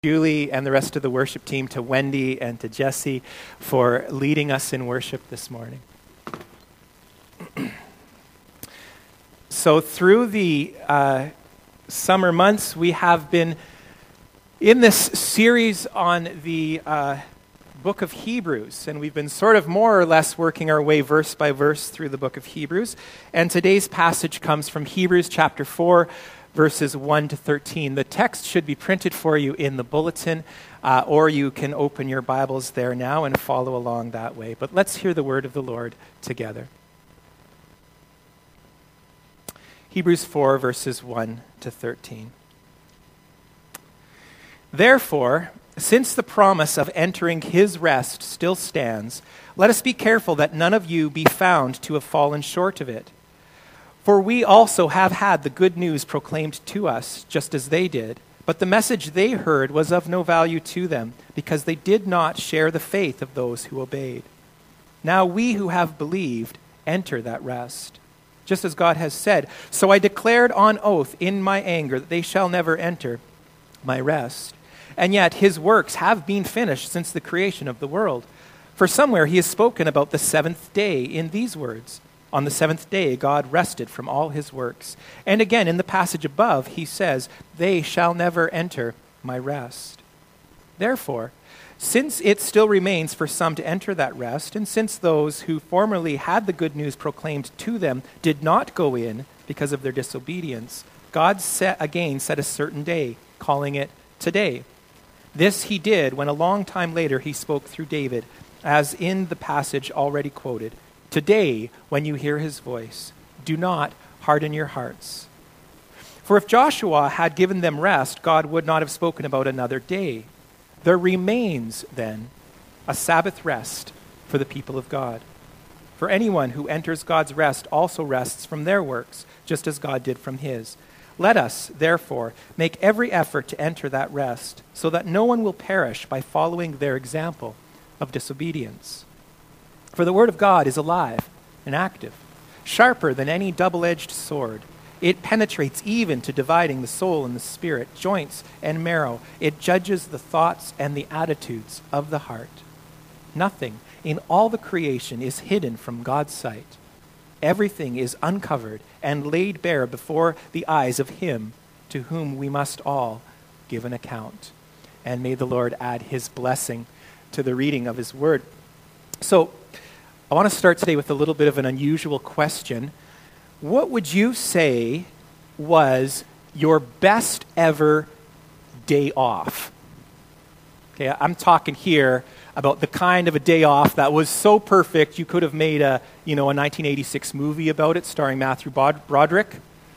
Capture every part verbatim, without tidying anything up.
Julie and the rest of the worship team, to Wendy and to Jesse for leading us in worship this morning. So through the uh, summer months, we have been in this series on the uh, book of Hebrews, and we've been sort of more or less working our way verse by verse through the book of Hebrews. And today's passage comes from Hebrews chapter four, verses one to thirteen. The text should be printed for you in the bulletin, uh, or you can open your Bibles there now and follow along that way. But let's hear the word of the Lord together. Hebrews four, verses one to thirteen. Therefore, since the promise of entering his rest still stands, let us be careful that none of you be found to have fallen short of it. For we also have had the good news proclaimed to us, just as they did. But the message they heard was of no value to them, because they did not share the faith of those who obeyed. Now we who have believed enter that rest. Just as God has said, so I declared on oath in my anger that they shall never enter my rest. And yet his works have been finished since the creation of the world. For somewhere he has spoken about the seventh day in these words. On the seventh day, God rested from all his works. And again, in the passage above, he says, they shall never enter my rest. Therefore, since it still remains for some to enter that rest, and since those who formerly had the good news proclaimed to them did not go in because of their disobedience, God set, again set a certain day, calling it today. This he did when a long time later he spoke through David, as in the passage already quoted. Today, when you hear his voice, do not harden your hearts. For if Joshua had given them rest, God would not have spoken about another day. There remains, then, a Sabbath rest for the people of God. For anyone who enters God's rest also rests from their works, just as God did from his. Let us, therefore, make every effort to enter that rest, so that no one will perish by following their example of disobedience. For the word of God is alive and active, sharper than any double-edged sword. It penetrates even to dividing the soul and the spirit, joints and marrow. It judges the thoughts and the attitudes of the heart. Nothing in all the creation is hidden from God's sight. Everything is uncovered and laid bare before the eyes of him to whom we must all give an account. And may the Lord add his blessing to the reading of his word. So, I want to start today with a little bit of an unusual question. What would you say was your best ever day off? Okay, I'm talking here about the kind of a day off that was so perfect you could have made a, you know, a nineteen eighty-six movie about it starring Matthew Bod- Broderick.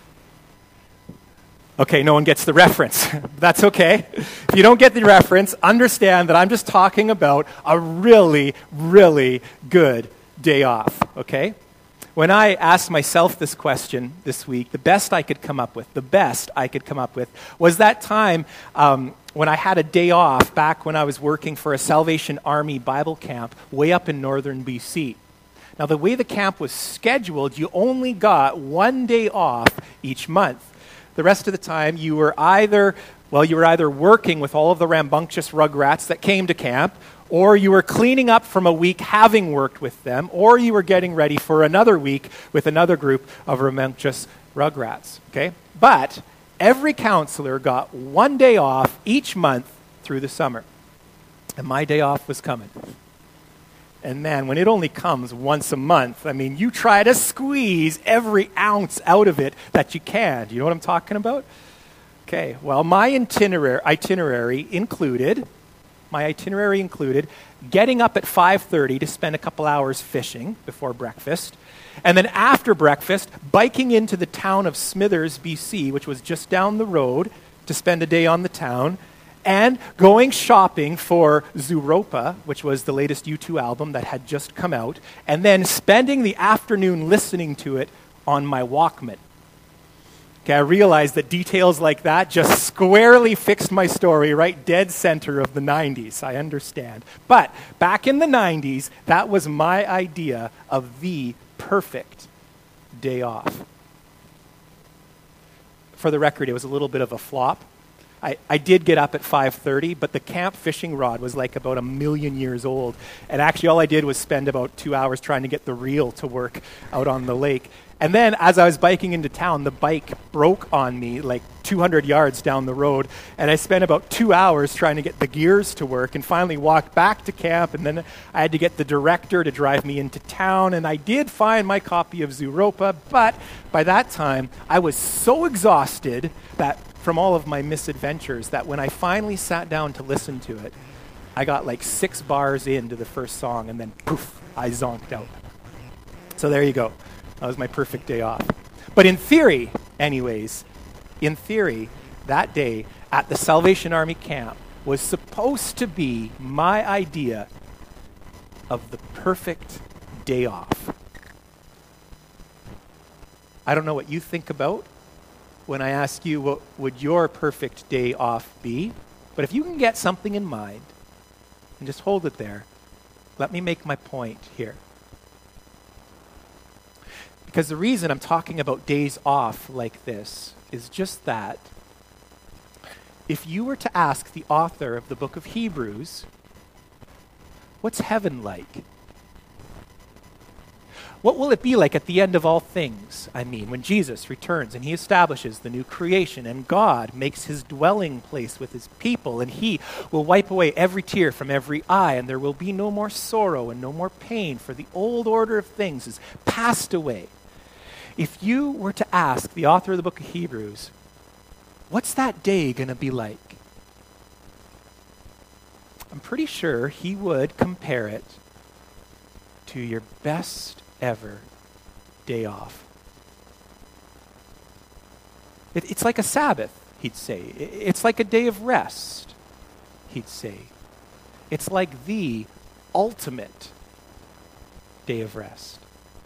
Okay, no one gets the reference. That's okay. If you don't get the reference, understand that I'm just talking about a really, really good day off, okay? When I asked myself this question this week, the best I could come up with, the best I could come up with, was that time um, when I had a day off back when I was working for a Salvation Army Bible camp way up in northern B C. Now, the way the camp was scheduled, you only got one day off each month. The rest of the time, you were either, well, you were either working with all of the rambunctious rugrats that came to camp, or you were cleaning up from a week having worked with them, or you were getting ready for another week with another group of rambunctious rugrats, okay? But every counselor got one day off each month through the summer. And my day off was coming. And man, when it only comes once a month, I mean, you try to squeeze every ounce out of it that you can. Do you know what I'm talking about? Okay, well, my itinerary, itinerary included, my itinerary included getting up at five thirty to spend a couple hours fishing before breakfast, and then after breakfast, biking into the town of Smithers, B C, which was just down the road, to spend a day on the town, and going shopping for Zooropa, which was the latest U two album that had just come out, and then spending the afternoon listening to it on my Walkman. Okay, I realized that details like that just squarely fixed my story right dead center of the nineties. I understand. But back in the nineties, that was my idea of the perfect day off. For the record, it was a little bit of a flop. I, I did get up at five thirty, but the camp fishing rod was like about a million years old. And actually all I did was spend about two hours trying to get the reel to work out on the lake. And then as I was biking into town, the bike broke on me like two hundred yards down the road. And I spent about two hours trying to get the gears to work and finally walked back to camp. And then I had to get the director to drive me into town. And I did find my copy of Zooropa, but by that time, I was so exhausted that from all of my misadventures that when I finally sat down to listen to it, I got like six bars into the first song and then poof, I zonked out. So there you go. That was my perfect day off. But in theory, anyways, in theory, that day at the Salvation Army camp was supposed to be my idea of the perfect day off. I don't know what you think about when I ask you what would your perfect day off be, but if you can get something in mind and just hold it there, let me make my point here. Because the reason I'm talking about days off like this is just that. If you were to ask the author of the book of Hebrews, what's heaven like? What will it be like at the end of all things? I mean, when Jesus returns and he establishes the new creation and God makes his dwelling place with his people and he will wipe away every tear from every eye and there will be no more sorrow and no more pain, for the old order of things is passed away. If you were to ask the author of the book of Hebrews, what's that day going to be like? I'm pretty sure he would compare it to your best ever day off. It, it's like a Sabbath, he'd say. It, it's like a day of rest, he'd say. It's like the ultimate day of rest.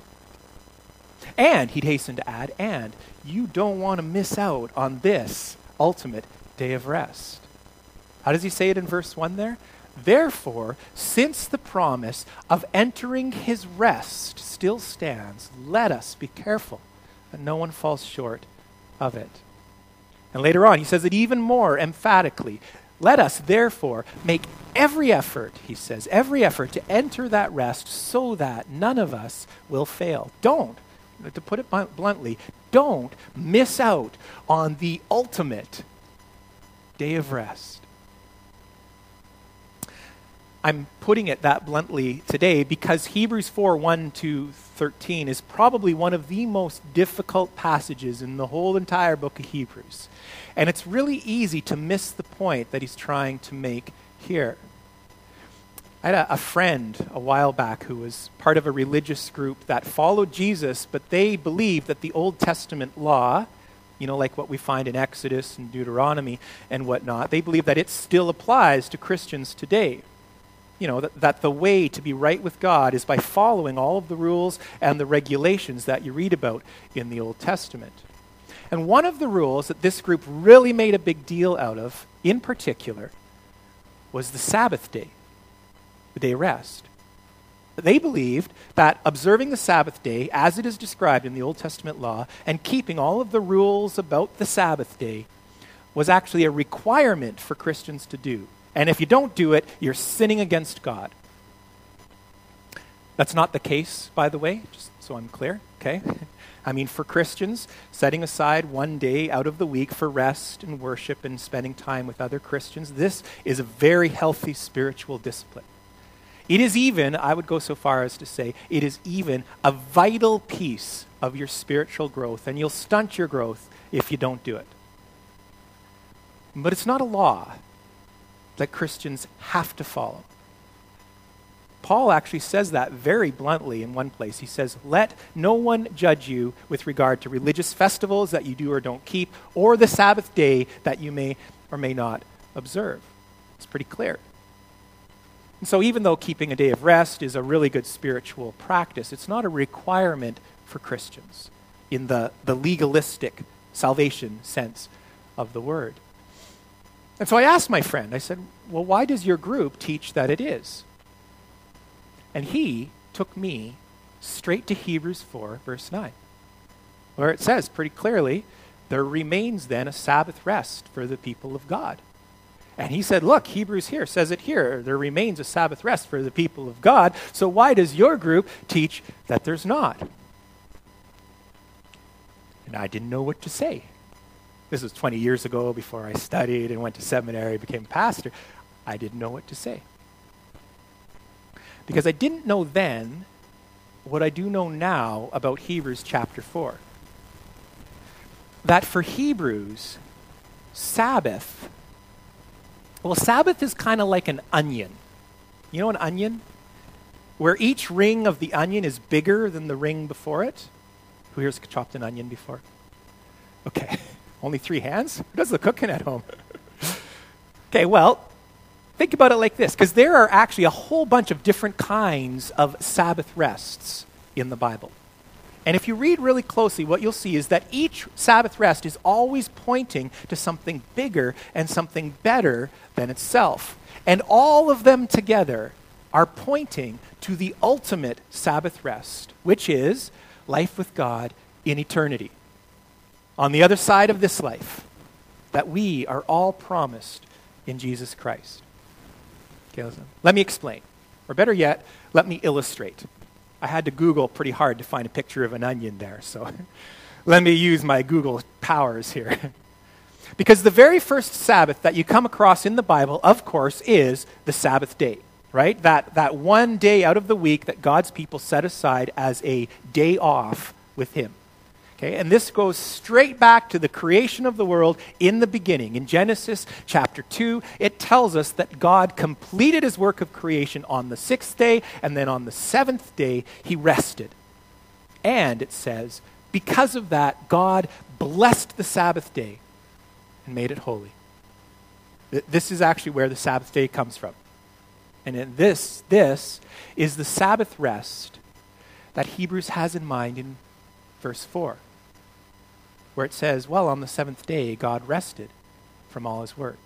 And, he'd hasten to add, and you don't want to miss out on this ultimate day of rest. How does he say it in verse one there? Therefore, since the promise of entering his rest still stands, let us be careful that no one falls short of it. And later on, he says it even more emphatically. Let us, therefore, make every effort, he says, every effort to enter that rest so that none of us will fail. Don't. To put it bluntly, don't miss out on the ultimate day of rest. I'm putting it that bluntly today because Hebrews four, one to thirteen is probably one of the most difficult passages in the whole entire book of Hebrews. And it's really easy to miss the point that he's trying to make here. I had a, a friend a while back who was part of a religious group that followed Jesus, but they believed that the Old Testament law, you know, like what we find in Exodus and Deuteronomy and whatnot, they believe that it still applies to Christians today. You know, that, that the way to be right with God is by following all of the rules and the regulations that you read about in the Old Testament. And one of the rules that this group really made a big deal out of, in particular, was the Sabbath day. The day of rest. They believed that observing the Sabbath day, as it is described in the Old Testament law, and keeping all of the rules about the Sabbath day was actually a requirement for Christians to do. And if you don't do it, you're sinning against God. That's not the case, by the way, just so I'm clear, okay? I mean, for Christians, setting aside one day out of the week for rest and worship and spending time with other Christians, this is a very healthy spiritual discipline. It is even, I would go so far as to say, it is even a vital piece of your spiritual growth, and you'll stunt your growth if you don't do it. But it's not a law that Christians have to follow. Paul actually says that very bluntly in one place. He says, let no one judge you with regard to religious festivals that you do or don't keep, or the Sabbath day that you may or may not observe. It's pretty clear. And so even though keeping a day of rest is a really good spiritual practice, it's not a requirement for Christians in the, the legalistic salvation sense of the word. And so I asked my friend, I said, well, why does your group teach that it is? And he took me straight to Hebrews four, verse nine, where it says pretty clearly there remains then a Sabbath rest for the people of God. And he said, look, Hebrews here says it here. There remains a Sabbath rest for the people of God. So why does your group teach that there's not? And I didn't know what to say. This was twenty years ago, before I studied and went to seminary, became a pastor. I didn't know what to say. Because I didn't know then what I do know now about Hebrews chapter four. That for Hebrews, Sabbath, well, Sabbath is kind of like an onion. You know an onion? Where each ring of the onion is bigger than the ring before it. Who here's chopped an onion before? Okay, only three hands? Who does the cooking at home? Okay, well, think about it like this, because there are actually a whole bunch of different kinds of Sabbath rests in the Bible. And if you read really closely, what you'll see is that each Sabbath rest is always pointing to something bigger and something better than itself. And all of them together are pointing to the ultimate Sabbath rest, which is life with God in eternity. On the other side of this life, that we are all promised in Jesus Christ. Okay, listen. Let me explain. Or better yet, let me illustrate. I had to Google pretty hard to find a picture of an onion there, so let me use my Google powers here. Because the very first Sabbath that you come across in the Bible, of course, is the Sabbath day, right? That, that one day out of the week that God's people set aside as a day off with him. Okay, and this goes straight back to the creation of the world in the beginning. In Genesis chapter two, it tells us that God completed his work of creation on the sixth day, and then on the seventh day, he rested. And it says, because of that, God blessed the Sabbath day and made it holy. This is actually where the Sabbath day comes from. And in this, this is the Sabbath rest that Hebrews has in mind in verse four. Where it says, well, on the seventh day, God rested from all his work.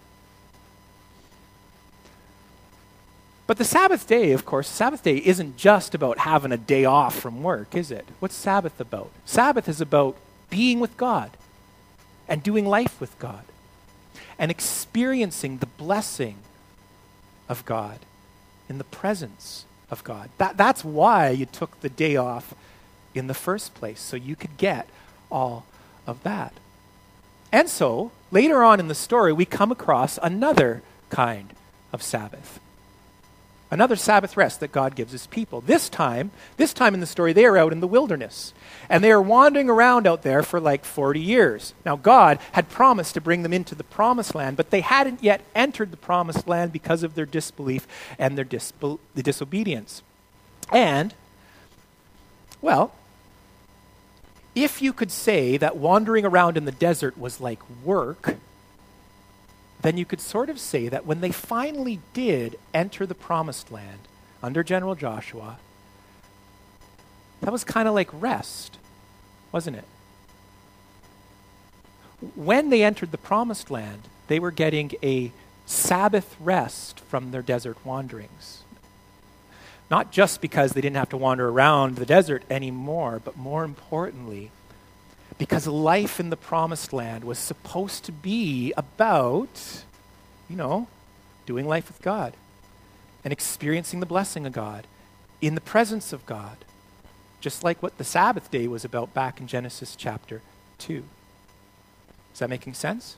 But the Sabbath day, of course, Sabbath day isn't just about having a day off from work, is it? What's Sabbath about? Sabbath is about being with God and doing life with God and experiencing the blessing of God in the presence of God. That, that's why you took the day off in the first place, so you could get all of that. And so, later on in the story, we come across another kind of Sabbath. Another Sabbath rest that God gives his people. This time, this time in the story, they are out in the wilderness. And they are wandering around out there for like forty years. Now, God had promised to bring them into the promised land, but they hadn't yet entered the promised land because of their disbelief and their disbe- the disobedience. And, well, if you could say that wandering around in the desert was like work, then you could sort of say that when they finally did enter the promised land under General Joshua, that was kind of like rest, wasn't it? When they entered the promised land, they were getting a Sabbath rest from their desert wanderings. Not just because they didn't have to wander around the desert anymore, but more importantly, because life in the promised land was supposed to be about, you know, doing life with God and experiencing the blessing of God in the presence of God, just like what the Sabbath day was about back in Genesis chapter two. Is that making sense?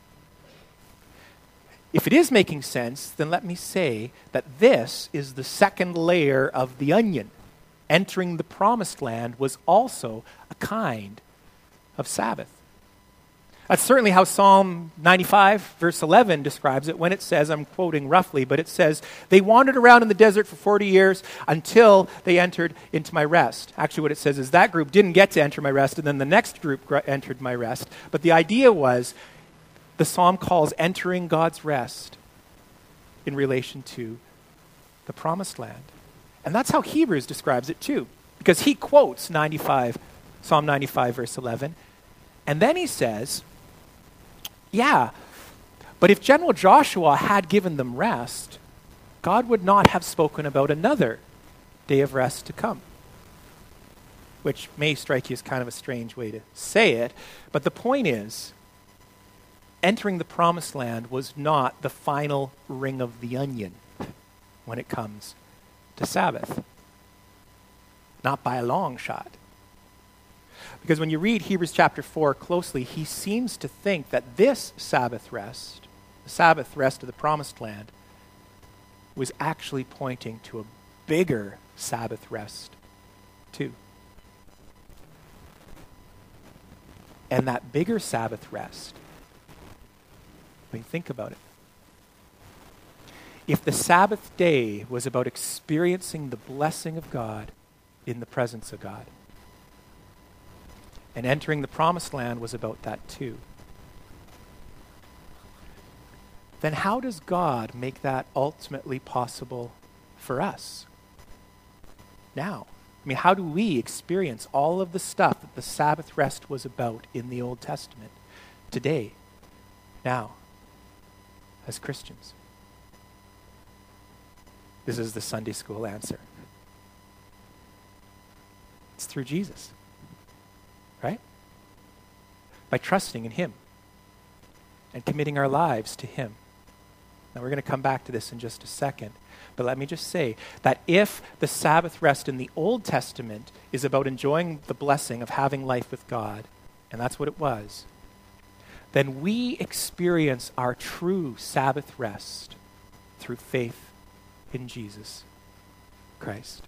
If it is making sense, then let me say that this is the second layer of the onion. Entering the promised land was also a kind of Sabbath. That's certainly how Psalm ninety-five, verse eleven describes it when it says, I'm quoting roughly, but it says, they wandered around in the desert for forty years until they entered into my rest. Actually, what it says is that group didn't get to enter my rest, and then the next group gr- entered my rest. But the idea was, the psalm calls entering God's rest in relation to the promised land. And that's how Hebrews describes it too, because he quotes ninety-five, Psalm ninety-five, verse eleven, and then he says, yeah, but if General Joshua had given them rest, God would not have spoken about another day of rest to come. which may strike you as kind of a strange way to say it. But the point is, entering the promised land was not the final ring of the onion when it comes to Sabbath. Not by a long shot. Because when you read Hebrews chapter four closely, he seems to think that this Sabbath rest, the Sabbath rest of the promised land, was actually pointing to a bigger Sabbath rest too. And that bigger Sabbath rest, I mean, think about it. If the Sabbath day was about experiencing the blessing of God in the presence of God, and entering the promised land was about that too, then how does God make that ultimately possible for us now? I mean, how do we experience all of the stuff that the Sabbath rest was about in the Old Testament today, now, as Christians? This is the Sunday school answer. It's through Jesus, right? By trusting in him and committing our lives to him. Now, we're going to come back to this in just a second. But let me just say that if the Sabbath rest in the Old Testament is about enjoying the blessing of having life with God, and that's what it was, then we experience our true Sabbath rest through faith in Jesus Christ.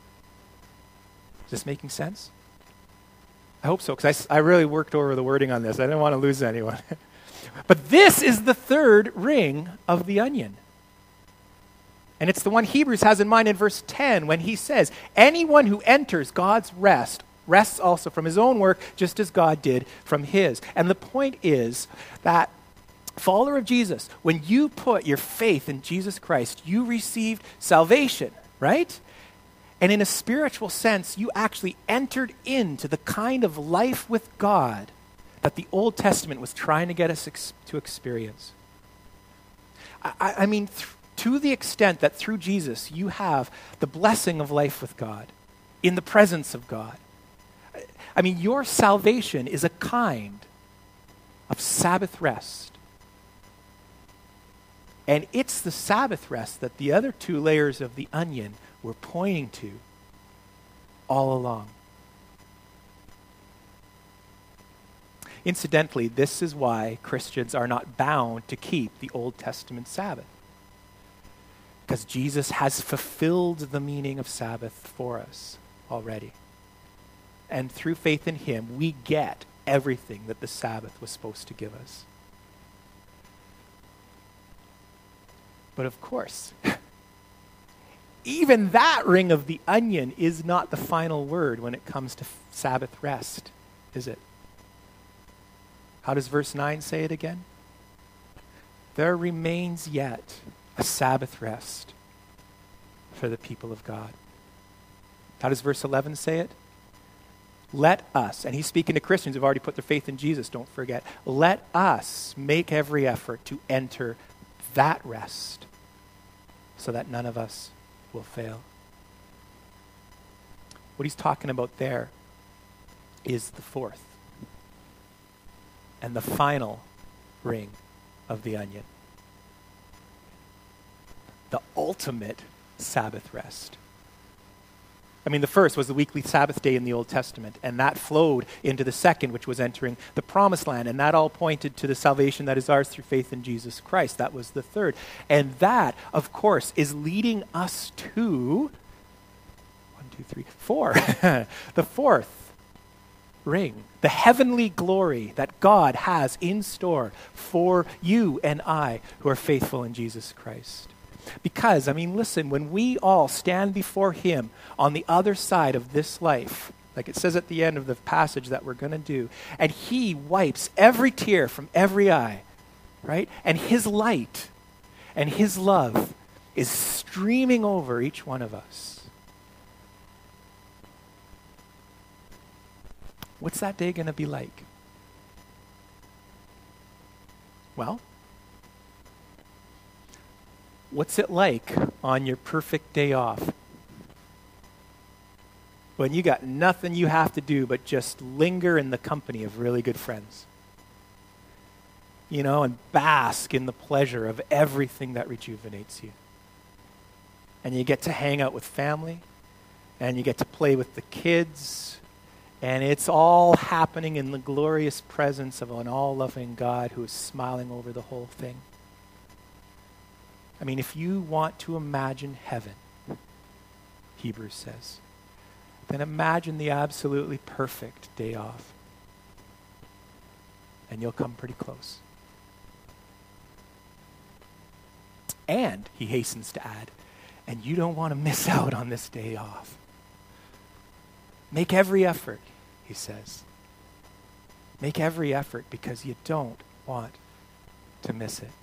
Is this making sense? I hope so, because I, I really worked over the wording on this. I didn't want to lose anyone. But this is the third ring of the onion. And it's the one Hebrews has in mind in verse ten when he says, anyone who enters God's rest rests also from his own work, just as God did from his. And the point is that, follower of Jesus, when you put your faith in Jesus Christ, you received salvation, right? And in a spiritual sense, you actually entered into the kind of life with God that the Old Testament was trying to get us ex- to experience. I, I mean, th- to the extent that through Jesus, you have the blessing of life with God, in the presence of God. I mean, your salvation is a kind of Sabbath rest. And it's the Sabbath rest that the other two layers of the onion were pointing to all along. Incidentally, this is why Christians are not bound to keep the Old Testament Sabbath. Because Jesus has fulfilled the meaning of Sabbath for us already. And through faith in him, we get everything that the Sabbath was supposed to give us. But of course, even that ring of the onion is not the final word when it comes to f- Sabbath rest, is it? How does verse nine say it again? There remains yet a Sabbath rest for the people of God. How does verse eleven say it? Let us, and he's speaking to Christians who've already put their faith in Jesus, don't forget, let us make every effort to enter that rest so that none of us will fail. What he's talking about there is the fourth and the final ring of the onion. The ultimate Sabbath rest. I mean, the first was the weekly Sabbath day in the Old Testament, and that flowed into the second, which was entering the promised land, and that all pointed to the salvation that is ours through faith in Jesus Christ. That was the third. And that, of course, is leading us to, one, two, three, four, the fourth ring, the heavenly glory that God has in store for you and I who are faithful in Jesus Christ. Because, I mean, listen, when we all stand before him on the other side of this life, like it says at the end of the passage that we're going to do, and he wipes every tear from every eye, right? And his light and his love is streaming over each one of us. What's that day going to be like? Well, what's it like on your perfect day off? when you got nothing you have to do but just linger in the company of really good friends. You know, and bask in the pleasure of everything that rejuvenates you. And you get to hang out with family, and you get to play with the kids, and it's all happening in the glorious presence of an all-loving God who is smiling over the whole thing. I mean, if you want to imagine heaven, Hebrews says, then imagine the absolutely perfect day off. And you'll come pretty close. And, he hastens to add, and you don't want to miss out on this day off. Make every effort, he says. Make every effort because you don't want to miss it.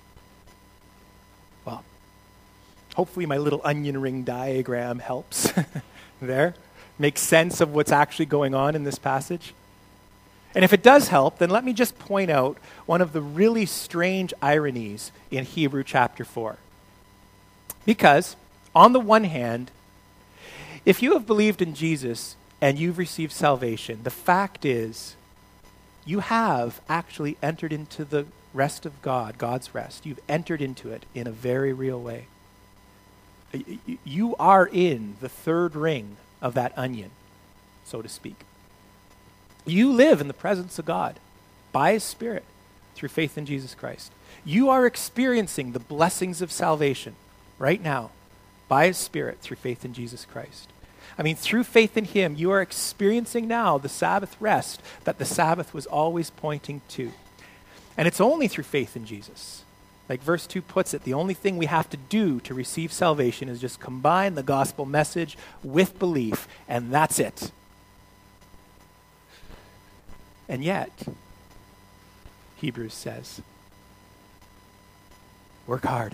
Well, hopefully my little onion ring diagram helps there. Make sense of what's actually going on in this passage. And if it does help, then let me just point out one of the really strange ironies in Hebrews chapter four. Because, on the one hand, if you have believed in Jesus and you've received salvation, the fact is you have actually entered into the rest of God, God's rest. You've entered into it in a very real way. You are in the third ring of that onion, so to speak. You live in the presence of God by His Spirit through faith in Jesus Christ. You are experiencing the blessings of salvation right now by His Spirit through faith in Jesus Christ. I mean, through faith in Him, you are experiencing now the Sabbath rest that the Sabbath was always pointing to. And it's only through faith in Jesus. Like verse two puts it, the only thing we have to do to receive salvation is just combine the gospel message with belief, and that's it. And yet, Hebrews says, work hard.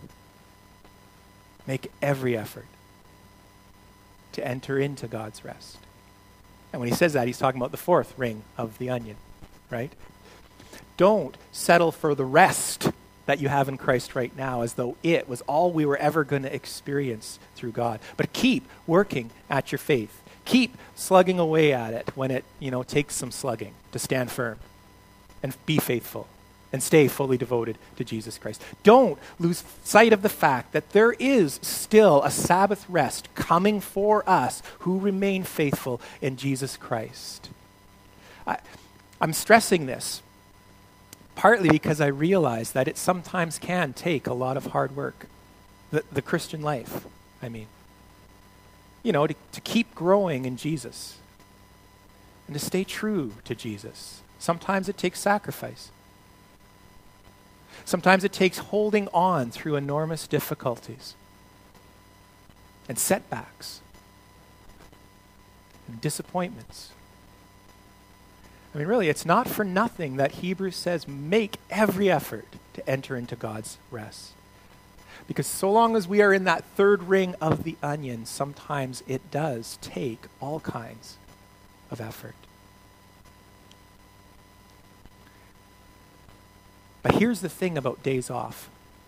Make every effort to enter into God's rest. And when he says that, he's talking about the fourth ring of the onion, right? Don't settle for the rest that you have in Christ right now as though it was all we were ever going to experience through God. But keep working at your faith. Keep slugging away at it when it, you know, takes some slugging to stand firm and be faithful and stay fully devoted to Jesus Christ. Don't lose sight of the fact that there is still a Sabbath rest coming for us who remain faithful in Jesus Christ. I, I'm stressing this partly because I realize that it sometimes can take a lot of hard work. The, the Christian life, I mean. You know, to, to keep growing in Jesus and to stay true to Jesus. Sometimes it takes sacrifice. Sometimes it takes holding on through enormous difficulties and setbacks and disappointments. I mean, really, it's not for nothing that Hebrews says, make every effort to enter into God's rest. Because so long as we are in that third ring of the onion, sometimes it does take all kinds of effort. But here's the thing about days off.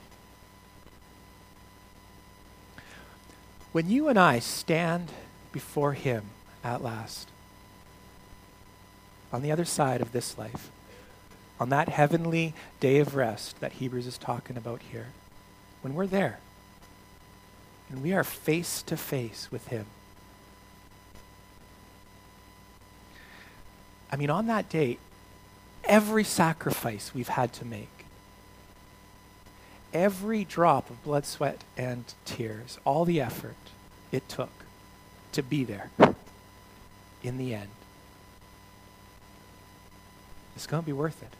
When you and I stand before Him at last, on the other side of this life, on that heavenly day of rest that Hebrews is talking about here, when we're there, and we are face to face with Him, I mean, on that day, every sacrifice we've had to make, every drop of blood, sweat, and tears, all the effort it took to be there, in the end, it's going to be worth it.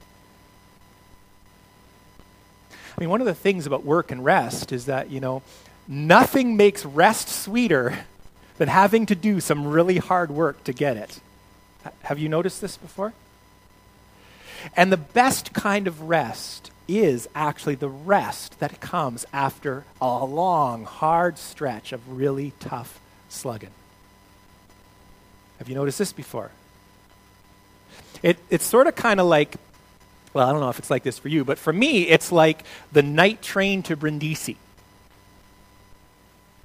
I mean, one of the things about work and rest is that, you know, nothing makes rest sweeter than having to do some really hard work to get it. Have you noticed this before? And the best kind of rest is actually the rest that comes after a long, hard stretch of really tough slugging. Have you noticed this before? It, it's sort of kind of like, well, I don't know if it's like this for you, but for me, it's like the night train to Brindisi.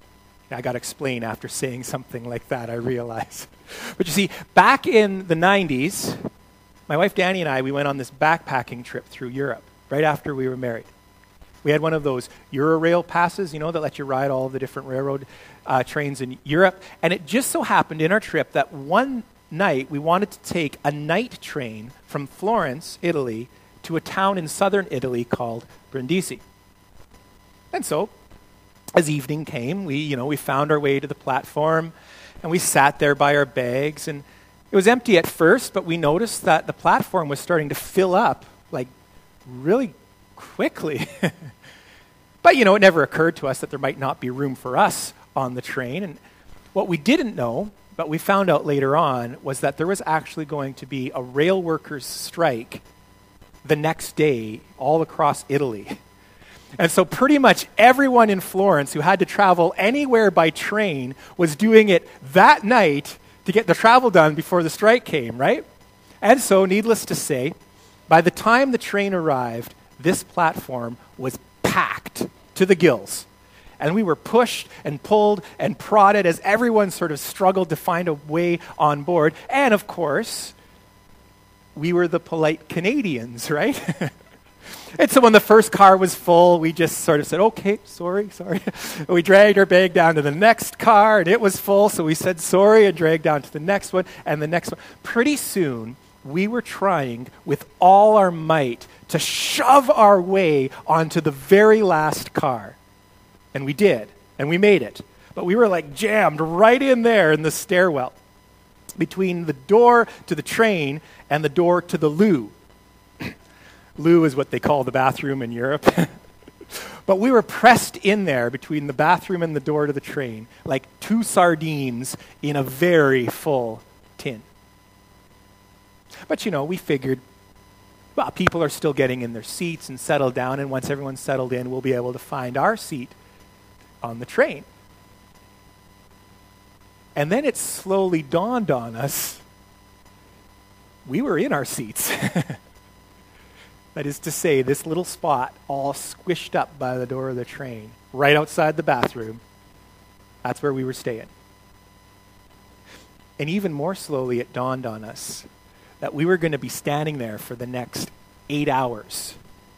I got to explain after saying something like that, I realize. But you see, back in the nineties, my wife Danny and I, we went on this backpacking trip through Europe right after we were married. We had one of those Eurail passes, you know, that let you ride all the different railroad uh, trains in Europe. And it just so happened in our trip that one night we wanted to take a night train from Florence, Italy, to a town in southern Italy called Brindisi. And so, as evening came, we, you know, we found our way to the platform, and we sat there by our bags, and it was empty at first, but we noticed that the platform was starting to fill up, like, really quickly. But, you know, it never occurred to us that there might not be room for us on the train, and what we didn't know, but we found out later on, was that there was actually going to be a rail workers' strike the next day all across Italy. And so pretty much everyone in Florence who had to travel anywhere by train was doing it that night to get the travel done before the strike came, right? And so, needless to say, by the time the train arrived, this platform was packed to the gills. And we were pushed and pulled and prodded as everyone sort of struggled to find a way on board. And of course, we were the polite Canadians, right? And so when the first car was full, we just sort of said, okay, sorry, sorry. We dragged our bag down to the next car, and it was full, so we said sorry and dragged down to the next one and the next one. Pretty soon, we were trying with all our might to shove our way onto the very last car. And we did, and we made it. But we were like jammed right in there in the stairwell between the door to the train and the door to the loo. Loo is what they call the bathroom in Europe. But we were pressed in there between the bathroom and the door to the train, like two sardines in a very full tin. But, you know, we figured, well, people are still getting in their seats and settled down, and once everyone's settled in, we'll be able to find our seat on the train. And then it slowly dawned on us, we were in our seats. That is to say, this little spot all squished up by the door of the train, right outside the bathroom, that's where we were staying. And even more slowly, it dawned on us that we were going to be standing there for the next eight hours.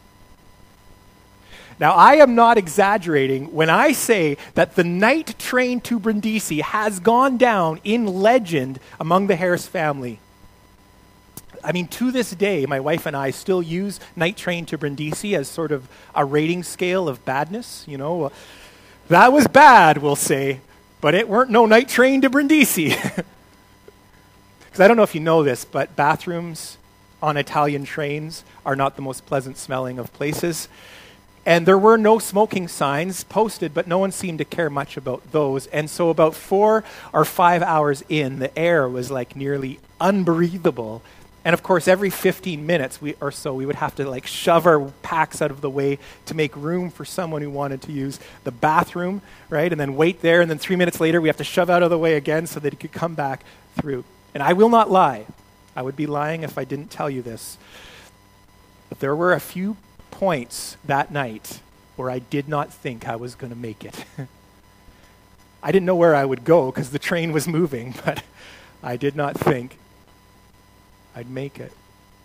Now, I am not exaggerating when I say that the night train to Brindisi has gone down in legend among the Harris family. I mean, to this day, my wife and I still use night train to Brindisi as sort of a rating scale of badness. You know, uh, that was bad, we'll say, but it weren't no night train to Brindisi. Because I don't know if you know this, but bathrooms on Italian trains are not the most pleasant smelling of places. And there were no smoking signs posted, but no one seemed to care much about those. And so about four or five hours in, the air was like nearly unbreathable. And of course, every fifteen minutes we, or so, we would have to like shove our packs out of the way to make room for someone who wanted to use the bathroom, right? And then wait there, and then three minutes later, we have to shove out of the way again so that he could come back through. And I will not lie. I would be lying if I didn't tell you this. But there were a few points that night where I did not think I was going to make it. I didn't know where I would go because the train was moving, but I did not think I'd make it.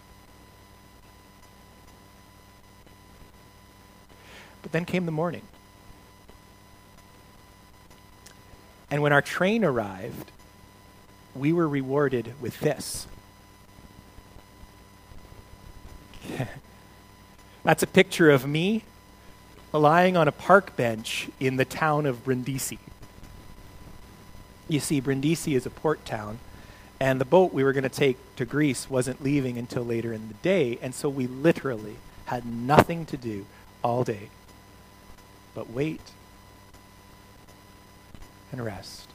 But then came the morning. And when our train arrived, we were rewarded with this. That's a picture of me lying on a park bench in the town of Brindisi. You see, Brindisi is a port town, and the boat we were going to take to Greece wasn't leaving until later in the day, and so we literally had nothing to do all day but wait and rest.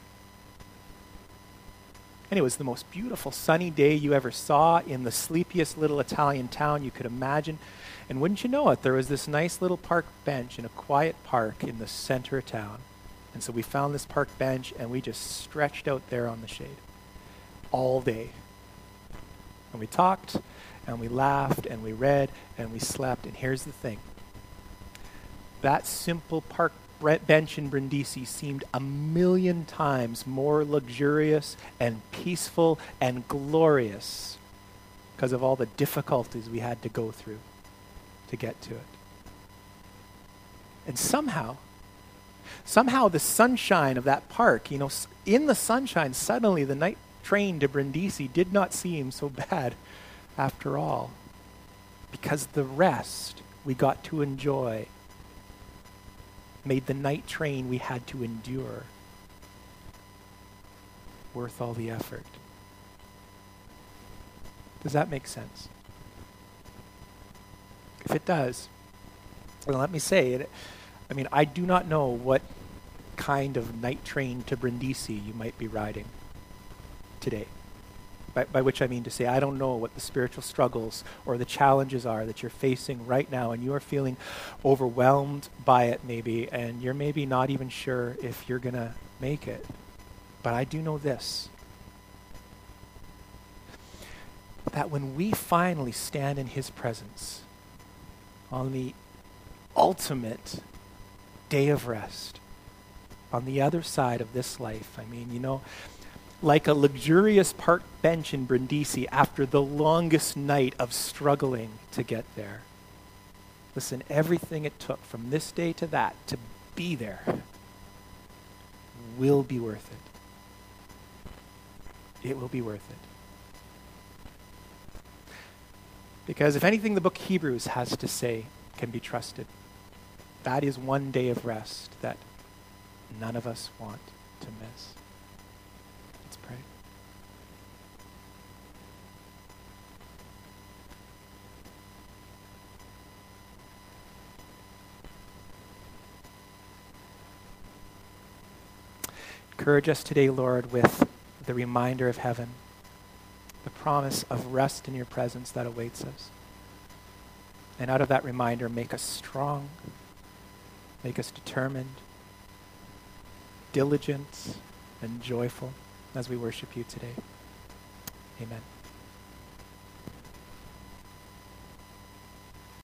And it was the most beautiful sunny day you ever saw in the sleepiest little Italian town you could imagine. And wouldn't you know it, there was this nice little park bench in a quiet park in the center of town. And so we found this park bench and we just stretched out there on the shade all day. And we talked and we laughed and we read and we slept. And here's the thing. That simple park bre- bench in Brindisi seemed a million times more luxurious and peaceful and glorious because of all the difficulties we had to go through to get to it. And somehow, somehow the sunshine of that park, you know, s- in the sunshine, suddenly the night train to Brindisi did not seem so bad after all, because the rest we got to enjoy made the night train we had to endure worth all the effort. Does that make sense? If it does, well, let me say it. I mean, I do not know what kind of night train to Brindisi you might be riding today. By, by which I mean to say, I don't know what the spiritual struggles or the challenges are that you're facing right now, and you are feeling overwhelmed by it maybe, and you're maybe not even sure if you're going to make it. But I do know this, that when we finally stand in his presence on the ultimate day of rest, on the other side of this life, I mean, you know, like a luxurious park bench in Brindisi after the longest night of struggling to get there. Listen, everything it took from this day to that to be there will be worth it. It will be worth it. Because if anything the book of Hebrews has to say can be trusted, that is one day of rest that none of us want to miss. Let's pray. Encourage us today, Lord, with the reminder of heaven, the promise of rest in your presence that awaits us. And out of that reminder, make us strong, make us determined, diligent, and joyful as we worship you today. Amen.